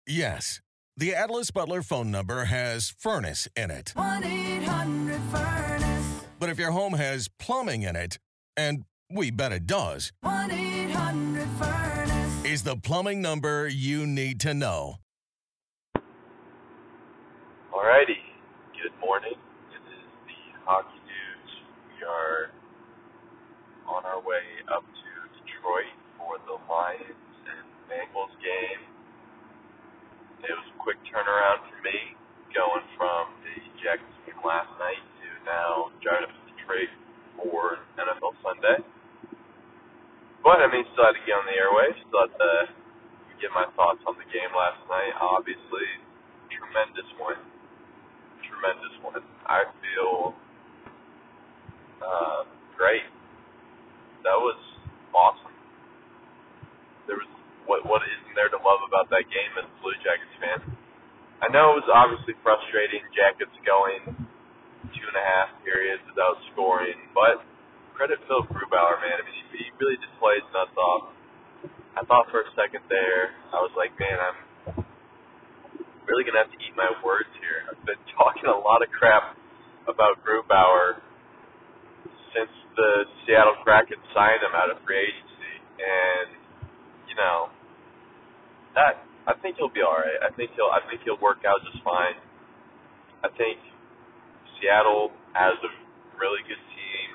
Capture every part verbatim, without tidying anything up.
Yes, the Atlas Butler phone number has furnace in it. one eight hundred furnace. But if your home has plumbing in it, and we bet it does, one eight hundred furnace is the plumbing number you need to know. Alrighty, good morning. It is the Hockey News. We are on our way up to Detroit for the Lions and Bengals game. It was a quick turnaround for me, going from the Jackets game last night to now driving up to Detroit for N F L Sunday. But, I mean, still had to get on the airwaves, still had to get my thoughts on the game last night. Obviously, tremendous win. Tremendous win. I feel uh, great. That was awesome. There was what what isn't there to love about that game as a Blue Jackets fan? I know it was obviously frustrating, Jackets going two and a half periods without scoring, but credit Phil Grubauer, man. I mean, he, he really just plays nuts off. I thought for a second there, I was like, man, I'm really going to have to eat my words here. I've been talking a lot of crap about Grubauer since the Seattle Kraken signed him out of free agency, and, you know, that I think he'll be all right. I think he'll I think he'll work out just fine. I think Seattle has a really good team.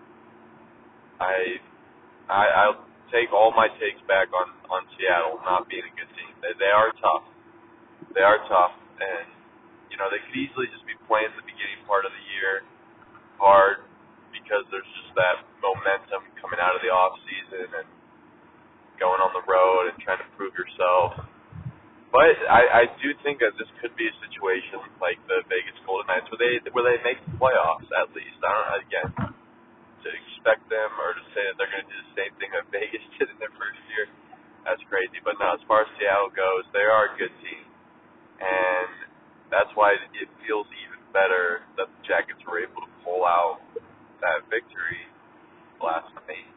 I I I'll take all my takes back on, on Seattle not being a good team. They they are tough. They are tough, and you know they could easily just be playing the beginning part of the year hard because there's just that momentum coming out of the off season and going on the road and trying to prove yourself. But I, I do think that this could be a situation like the Vegas Golden Knights where they where they make the playoffs at least. I don't know, again, to expect them or to say that they're going to do the same thing that Vegas did in their first year, that's crazy. But no, as far as Seattle goes, they are a good team. And that's why it feels even better that the Jackets were able to pull out that victory last night.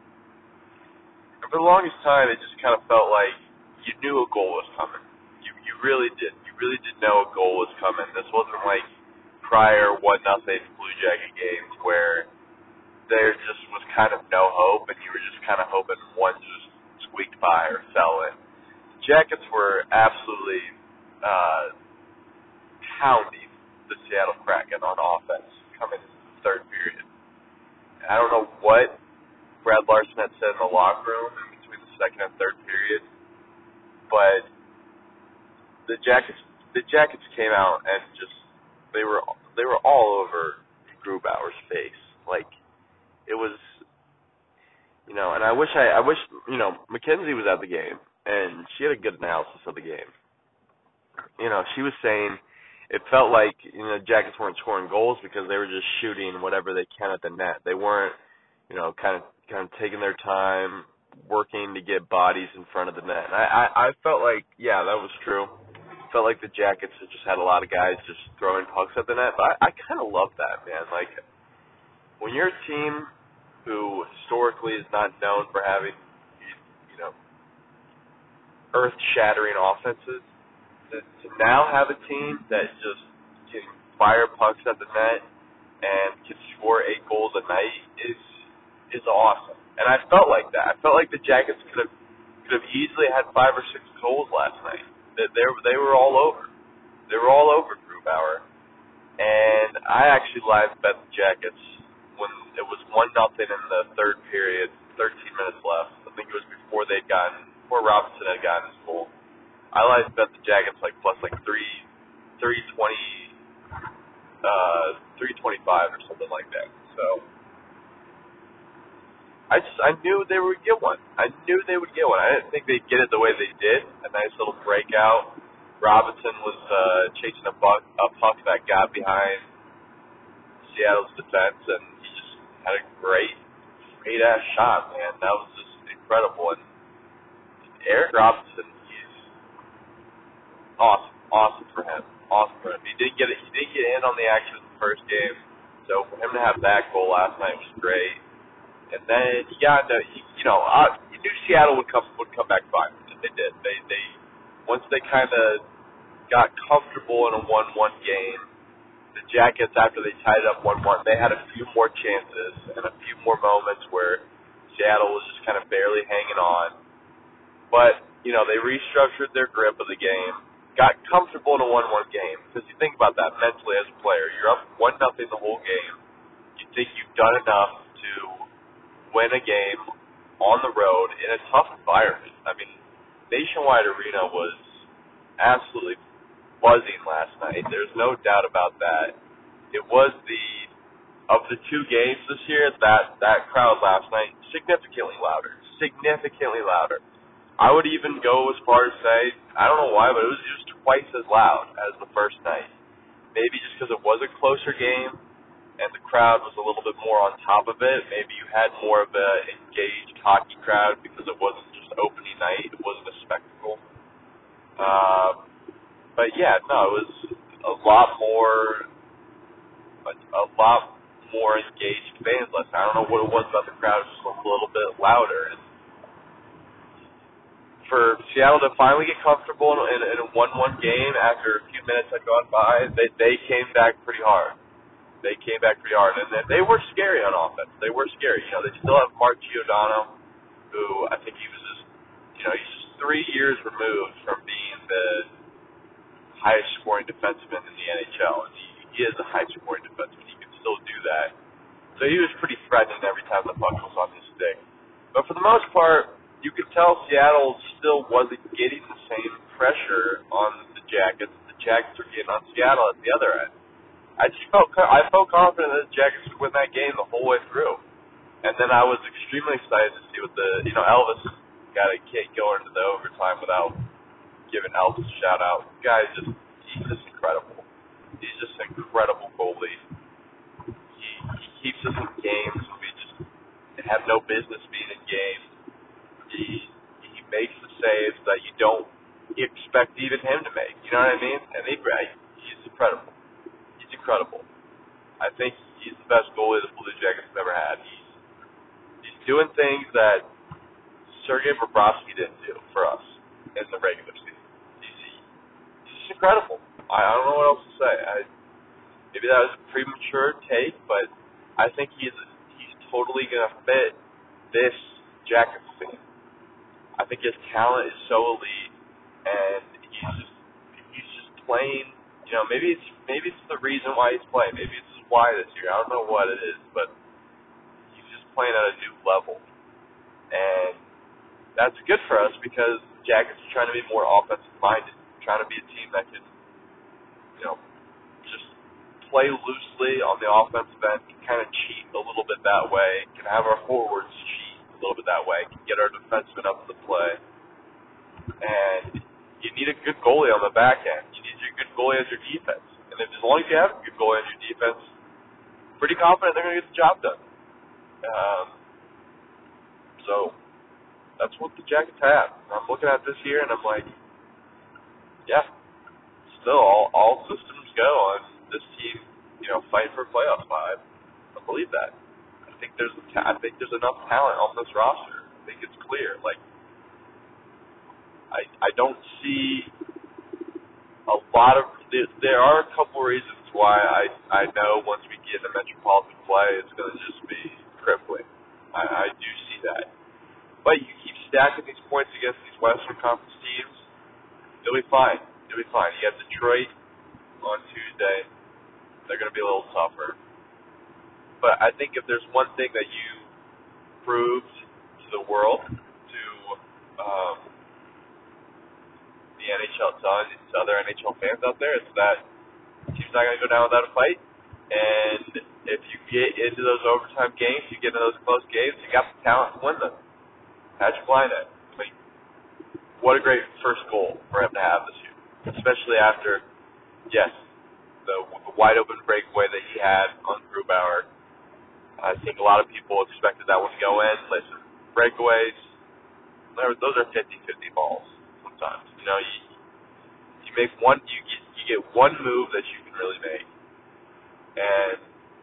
And for the longest time, it just kind of felt like you knew a goal was coming. You you really did. You really did know a goal was coming. This wasn't like prior one nothing Blue Jacket games where there just was kind of no hope, and you were just kind of hoping one just squeaked by or fell in. The Jackets were absolutely uh, pounding the Seattle Kraken on offense coming into the third period. I don't know what Brad Larson had said in the locker room in between the second and third period, but the Jackets the Jackets came out and just they were they were all over Grubauer's face. Like it was, you know, and I wish I I wish you know Mackenzie was at the game and she had a good analysis of the game. You know, she was saying it felt like, you know, Jackets weren't scoring goals because they were just shooting whatever they can at the net. They weren't, you know, kind of kind of taking their time, working to get bodies in front of the net. And I, I, I felt like, yeah, that was true. Felt like the Jackets just had a lot of guys just throwing pucks at the net. But I, I kind of love that, man. Like, when you're a team who historically is not known for having, you know, earth-shattering offenses, to, to now have a team that just can fire pucks at the net and can score eight goals a night is is awesome. And I felt like that. I felt like the Jackets could have could have easily had five or six goals last night. They they, they were all over. They were all over Grubauer. And I actually live bet the Jackets when it was one nothing in the third period, thirteen minutes left. I think it was before they'd gotten before Robinson had gotten his goal. I live bet the Jackets like plus like three three twenty uh three twenty five or something like that. So I just I knew they would get one. I knew they would get one. I didn't think they'd get it the way they did. A nice little breakout. Robinson was uh, chasing a puck, a puck that got behind Seattle's defense, and he just had a great, great ass shot, man. That was just incredible. And Eric Robinson, he's awesome, awesome for him, awesome for him. He did get it. He did get in on the action in the first game, so for him to have that goal last night was great. And then you got to, you know, uh, you knew Seattle would come would come back fine. They did. They they once they kind of got comfortable in a one one game, the Jackets, after they tied it up one one, they had a few more chances and a few more moments where Seattle was just kind of barely hanging on. But, you know, they restructured their grip of the game, got comfortable in a one one game. Because you think about that mentally as a player. You're up one nothing the whole game. You think you've done enough to win a game on the road in a tough environment. I mean, Nationwide Arena was absolutely buzzing last night. There's no doubt about that. It was the, of the two games this year, that, that crowd last night, significantly louder. Significantly louder. I would even go as far as say, I don't know why, but it was just twice as loud as the first night. Maybe just because it was a closer game and the crowd was a little bit more on top of it. Maybe you had more of an engaged hockey crowd because it wasn't just opening night. It wasn't a spectacle. Um, but yeah, no, it was a lot more, a, a lot more engaged fans last night. I don't know what it was about the crowd. It was just a little bit louder. And for Seattle to finally get comfortable in, in, in a one one game after a few minutes had gone by, they they came back pretty hard. They came back pretty hard, and they, they were scary on offense. They were scary. You know, they still have Mark Giordano, who I think he was just, you know, he's just three years removed from being the highest scoring defenseman in the N H L, and he, he is a high scoring defenseman. He can still do that. So he was pretty threatening every time the puck was on his stick. But for the most part, you could tell Seattle still wasn't getting the same pressure on the Jackets. The Jackets were getting on Seattle at the other end. I just felt I felt confident that the Jackets would win that game the whole way through. And then I was extremely excited to see what the, you know, Elvis got a kick going into the overtime without giving Elvis a shout out. The guy is just, he's just incredible. He's just an incredible goalie. He, he keeps us in games when we just have no business being in games. He he makes the saves that you don't expect even him to make. You know what I mean? And he, he's incredible. He's incredible. I think he's the best goalie the Blue Jackets have ever had. He's he's doing things that Sergei Bobrovsky didn't do for us in the regular season. He's, he's just incredible. I, I don't know what else to say. I, maybe that was a premature take, but I think he's he's totally gonna fit this Jackets team. I think his talent is so elite, and he's just he's just playing. You know, maybe it's maybe it's the reason why he's playing. Maybe it's why this year. I don't know what it is, but he's just playing at a new level, and that's good for us because the Jackets are trying to be more offensive minded, trying to be a team that can, you know, just play loosely on the offensive end, can kind of cheat a little bit that way, can have our forwards cheat a little bit that way, can get our defensemen up to the play. And you need a good goalie on the back end. You need your good goalie as your defense. And if, as long as you have a good goalie as your defense, pretty confident they're going to get the job done. Um, so that's what the Jackets have. I'm looking at this year and I'm like, yeah, still all, all systems go on this team, you know, fighting for a playoff spot. I believe that. I think there's I think there's enough talent on this roster. I think it's clear. Like, I I don't see a lot of there, there are a couple reasons why I I know once we get into metropolitan play, it's going to just be crippling. I, I do see that. But you keep stacking these points against these Western Conference teams, you'll be fine. You'll be fine. You have Detroit on Tuesday. They're going to be a little tougher. But I think if there's one thing that you proved to the world, to um, the N H L, to other N H L fans out there, it's that the team's not going to go down without a fight. And if you get into those overtime games, you get into those close games, you got the talent to win them. Patrick Laine, I mean, what a great first goal for him to have this year, especially after, yes, the, the wide open breakaway that he had on Grubauer. I think a lot of people expected that one to go in. Listen, breakaways, those are fifty-fifty balls sometimes. You know, you you make one, you get you get one move that you can really make, and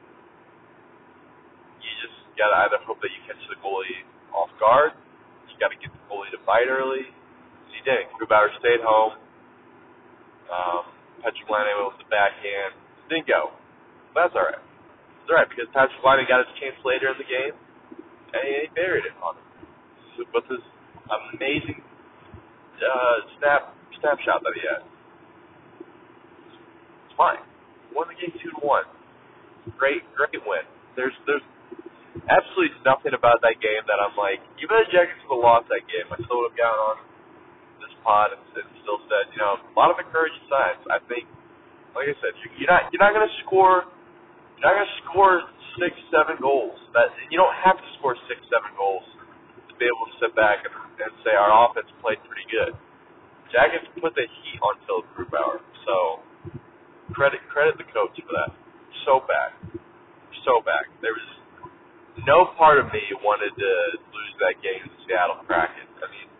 you just gotta either hope that you catch the goalie off guard. You gotta get the goalie to bite early. You didn't. Grubauer stayed home. Um, Patrick Laine went with the backhand. Didn't go. But that's all right. It's all right because Patrick Laine got his chance later in the game, and he buried it on him. So, with this amazing uh, snap snapshot that he had. It's fine. Won the game two to one. Great, great win. There's, there's absolutely nothing about that game that I'm like, even if the Jackets would have lost that game, I still would have gotten on this pod and, and still said, you know, a lot of encouraging signs. I think, like I said, you, you're not, you're not going to score, you're not going to score six, seven goals. That you don't have to score six, seven goals to be able to sit back and, and say our offense played pretty good. Jackets put the heat on Philip Grubauer, so credit credit the coach for that. So bad, so bad. There was no part of me wanted to lose that game to Seattle Kraken. I mean,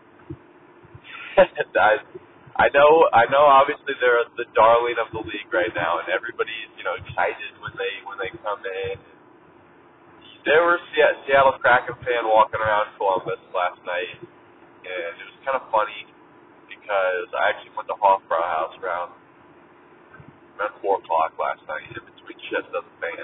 I, I know, I know. Obviously, they're the darling of the league right now, and everybody's you know excited when they when they come in. There was yeah, Seattle Kraken fan walking around Columbus last night, and it was kind of funny because I actually went to Hofbrau House around around four o'clock last night in between shifts as a fan,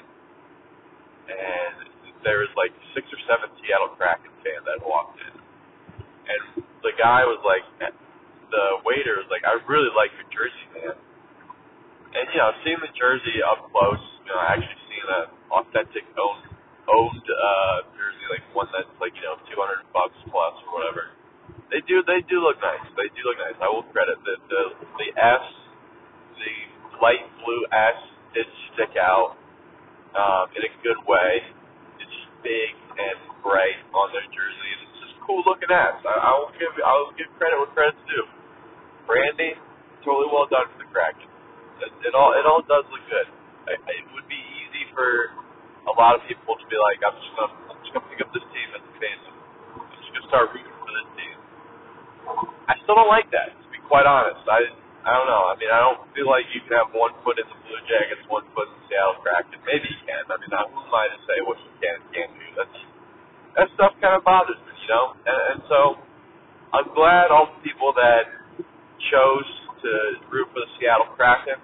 and there was like six or seven Seattle Kraken fans that walked in, and the guy was like, the waiter was like, I really like your jersey, man. And you know, seeing the jersey up close, you know, actually seeing an authentic owned owned uh, jersey, like one that's like you know two hundred bucks plus or whatever. They do they do look nice. They do look nice. I will credit the the the S, the light blue S did stick out um, in a good way. It's big and bright on their jersey, and it's just cool looking ass. I, I will give I will give credit where credit's due. Branding, totally well done for the Kraken. It, it all it all does look good. I, it would be easy for a lot of people to be like, I'm just gonna I'm just gonna pick up this team as a fan. I'm just gonna start rooting for this team. I still don't like that, to be quite honest. I I don't know. I mean, I don't feel like you can have one foot in the Blue Jackets, one foot in the Seattle Kraken. Maybe you can. I mean, who am I to say what you can and can't do? That's that stuff kind of bothers me, you know. And, and so I'm glad all the people that chose to root for the Seattle Kraken,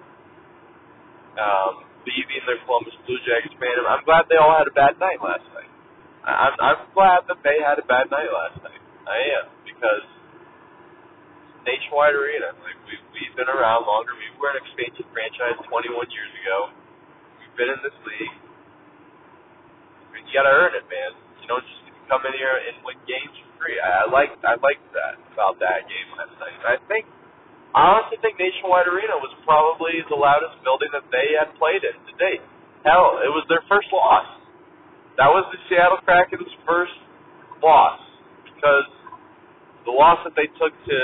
um, leaving their Columbus Blue Jackets fandom. I'm glad they all had a bad night last night. I'm I'm glad that they had a bad night last night. I am, because Nationwide Arena. Like we we've been around longer. We were an expansion franchise twenty-one years ago. We've been in this league. I mean, you gotta earn it, man. You don't just come in here and win games for free. I, I like I liked that about that game last night. And I think I honestly think Nationwide Arena was probably the loudest building that they had played in to date. Hell, it was their first loss. That was the Seattle Kraken's first loss, because the loss that they took to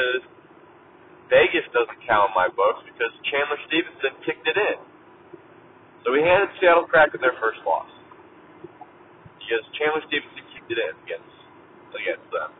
Vegas doesn't count in my books because Chandler Stevenson kicked it in. So we handed Seattle Kraken their first loss because Chandler Stevenson kicked it in against against them.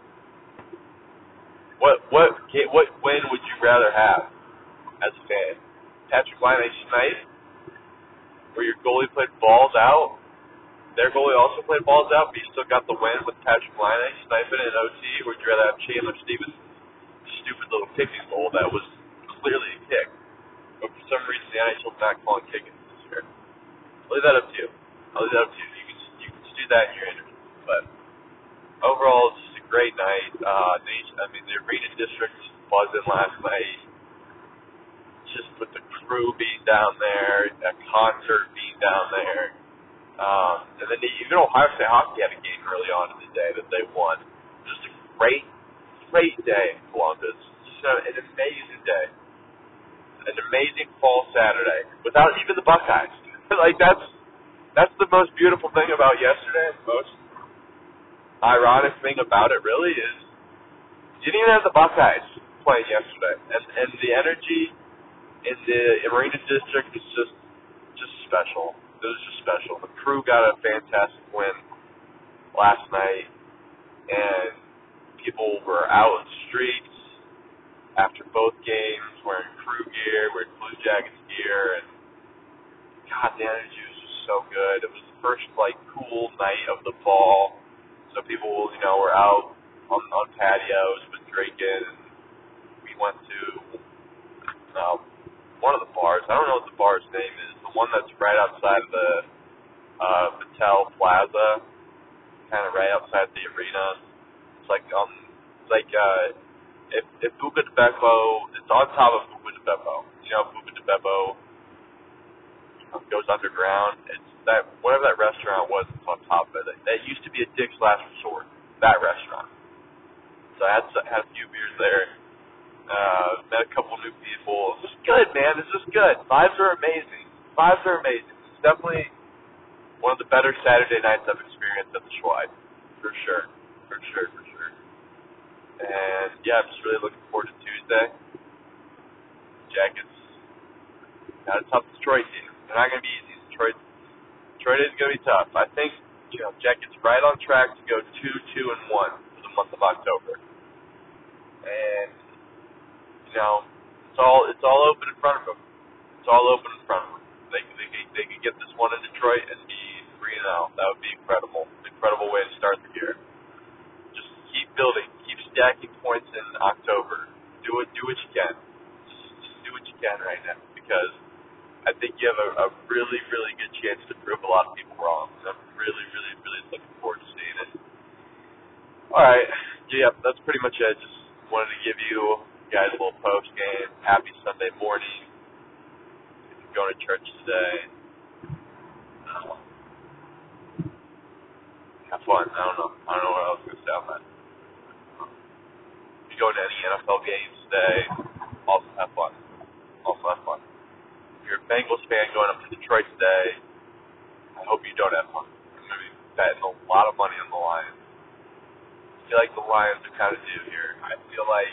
What what what win would you rather have as a fan? Patrick Laine snipe, where your goalie played balls out. Their goalie also played balls out, but you still got the win with Patrick Laine sniping in O T. Or would you rather have Chandler Stevenson? Stupid little kicking goal that was clearly a kick, but for some reason the N H L's not calling kicking this year. I'll leave that up to you. I'll leave that up to you. You can you can do that in your interview. But overall, it's just a great night. Uh, I mean, the Arena District was buzzing last night. Just with the crew being down there, a concert being down there, um, and then even Ohio State Hockey had a game early on in the day that they won. Just a great. Great day in Columbus. Just an amazing day. An amazing fall Saturday. Without even the Buckeyes. Like, that's that's the most beautiful thing about yesterday. The most ironic thing about it, really, is you didn't even have the Buckeyes playing yesterday. And and the energy in the Arena District is just, just special. It was just special. The crew got a fantastic win last night. And people were out in the streets after both games, wearing crew gear, wearing Blue Jackets gear, and God, the energy was just so good. It was the first, like, cool night of the fall, so people, you know, were out on, on patios with drinking, and we went to uh, one of the bars. I don't know what the bar's name is. The one that's right outside of the uh, Patel Plaza, kind of right outside the arena. It's like um, it's like uh, if if Buca di Beppo, it's on top of Buca di Beppo. You know, Buca di Beppo goes underground. It's that whatever that restaurant was, it's on top of it. That used to be a Dick's Last Resort. That restaurant. So I had had a few beers there. Uh, met a couple new people. This is good, man. This is good. Vibes are amazing. Vibes are amazing. It's definitely one of the better Saturday nights I've experienced at the Schweid. For sure. For sure, for sure. And, yeah, I'm just really looking forward to Tuesday. Jackets got a tough Detroit team. They're not going to be easy. Detroit, Detroit is going to be tough. I think, you know, Jackets right on track to go two, two, and one for the month of October. And, you know, it's all it's all open in front of them. It's all open in front of them. They they they could get this one in Detroit and be three and zero. That would be incredible. Incredible way to start the year. Just keep building, keep stacking points in October. Do it, do what you can. Just, just do what you can right now, because I think you have a, a really really good chance to prove a lot of people wrong. And I'm really really really looking forward to seeing it. All right, yeah, that's pretty much it. Just wanted to give you guys a little post game. Happy Sunday morning. If you're going to church today, uh, have fun. I don't know. I don't know what else to say on that. If you're going to any N F L games today, also have fun. Also have fun. If you're a Bengals fan going up to Detroit today, I hope you don't have fun. I'm going to be betting a lot of money on the Lions. I feel like the Lions are kind of due here. I feel like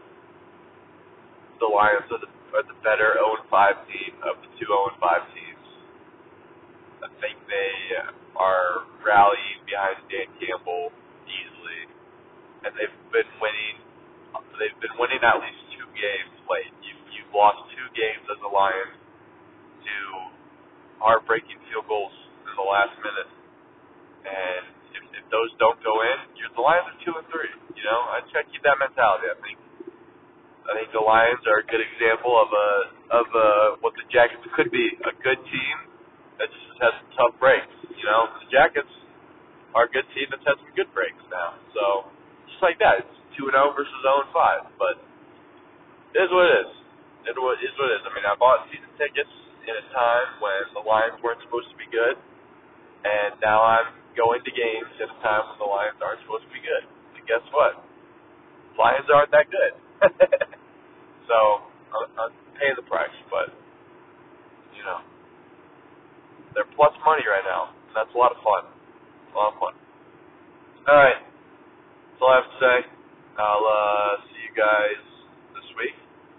the Lions are the, are the better oh and five team of the two oh and five teams. I think they are rallying behind Dan Campbell easily, and they've been winning. They've been winning at least two games late. You, you've lost two games as a Lions to heartbreaking field goals in the last minute, and if, if those don't go in, you're, the Lions are two and three. You know, I try to keep that mentality. I think. I think the Lions are a good example of a of a, what the Jackets could be, a good team that just has some tough breaks. You know, the Jackets are a good team that's had some good breaks now. So just like that, it's two and zero versus zero and five. But it is what it is. It is what it is. I mean, I bought season tickets in a time when the Lions weren't supposed to be good, and now I'm going to games at a time when the Lions aren't supposed to be good. And guess what? Lions aren't that good. So, I'm, I'm paying the price, but, you know, they're plus money right now, and that's a lot of fun. A lot of fun. All right, that's all I have to say. I'll uh, see you guys this week.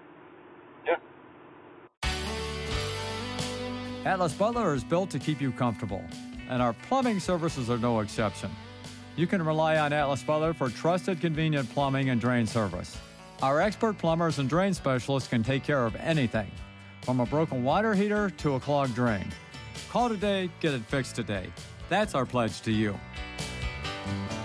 Yeah. Atlas Butler is built to keep you comfortable, and our plumbing services are no exception. You can rely on Atlas Butler for trusted, convenient plumbing and drain service. Our expert plumbers and drain specialists can take care of anything, from a broken water heater to a clogged drain. Call today, get it fixed today. That's our pledge to you.